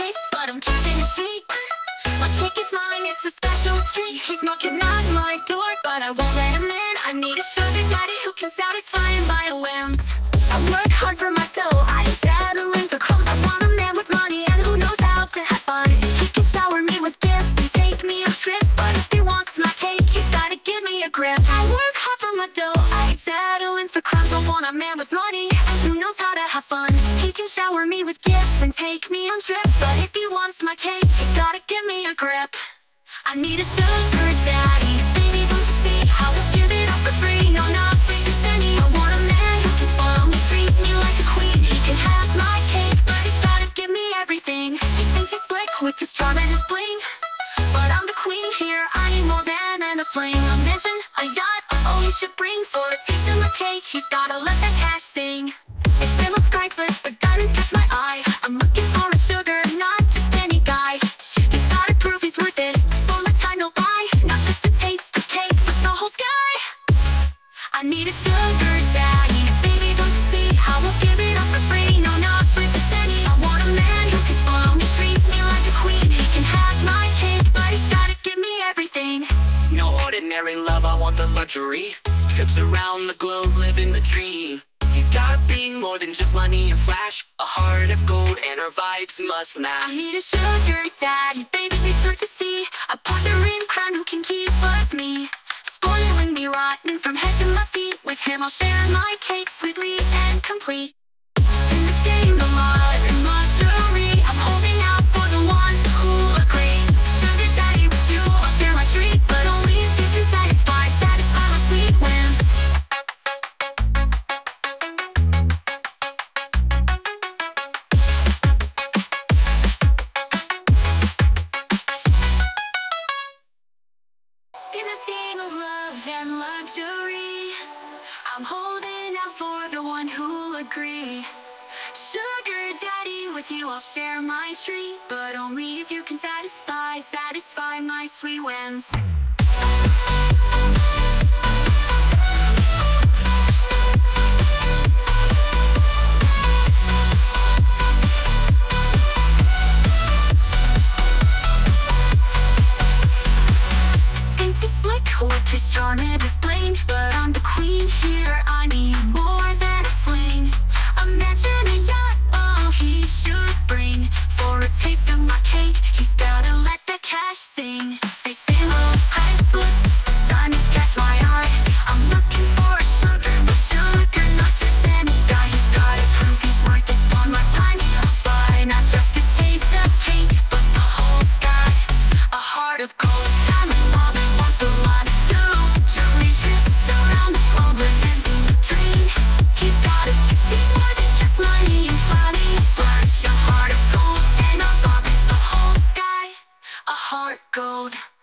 taste, but I'm keeping it sweet. My cake is mine, it's a special treat. He's knocking on my door, but I won't let him in. I need a sugar daddy who can satisfy my whims. I work hard for my dough, I ain't settling for crumbs. I want a man with money and who knows how to have fun. He can shower me with gifts and take me on trips, but if he wants my cake, he's gotta give me a grip. I work hard for my dough, I ain't settling for crumbs. I want a man with money and who knows how to have fun. He can shower me with gifts and take me on trips, but if he wants my cake, he's gotta give me a grip. I need a sugar daddy, baby, don't you see how I'll give it up for free? No, not free, just any. I want a man who can spoil me, treat me like a queen. He can have my cake, but he's gotta give me everything. He thinks he's slick with his charm and his bling, but I'm the queen here, I need more than a fling. A mansion, a yacht, oh, he should bring. For a taste of my cake, he's gotta let that cash sing. It looks priceless, but diamonds catch my eye. I'm looking for a sugar, not just any guy. He's gotta prove he's worth it, for my time he'll buy. Not just a taste of cake, but the whole sky. I need a sugar daddy, baby, don't you see how I'll give it up for free? No, not for just any. I want a man who can spoil me, treat me like a queen. He can have my cake, but he's gotta give me everything. No ordinary love, I want the luxury. Trips around the globe, living the dream. He's gotta be more than just money and flash. A heart of gold and our vibes must match. I need a sugar daddy, baby, be sure to see a partner in crime who can keep with me, spoiling me rotten from head to my feet. With him I'll share my cake sweetly and complete. In this game of love and luxury, I'm holding out for the one who'll agree. Sugar daddy, with you I'll share my treat, but only if you can satisfy my sweet whims. In this game of love and luxury, I'm holding out for the one who'll agree. Sugar daddy, with you I'll share my treat, but only if you can satisfy my sweet whims. Slick with his charm and his bling, but I'm the queen here, I need more than a fling. A mansion, a yacht, oh, he should bring. For a taste of my cake, he's gotta let the cash sing. They say love's priceless, diamonds catch my eye. I'm looking for a sugar, but sugar, not just any guy. He's gotta prove he's worth it, for my time he'll buy. Not just a taste of cake, but the whole sky. A heart of gold, I'm in love and want the lot of jewelry trips around the globe, living the dream. He's gotta be more than just money and flash. A heart of gold and a love in the whole sky. A heart gold.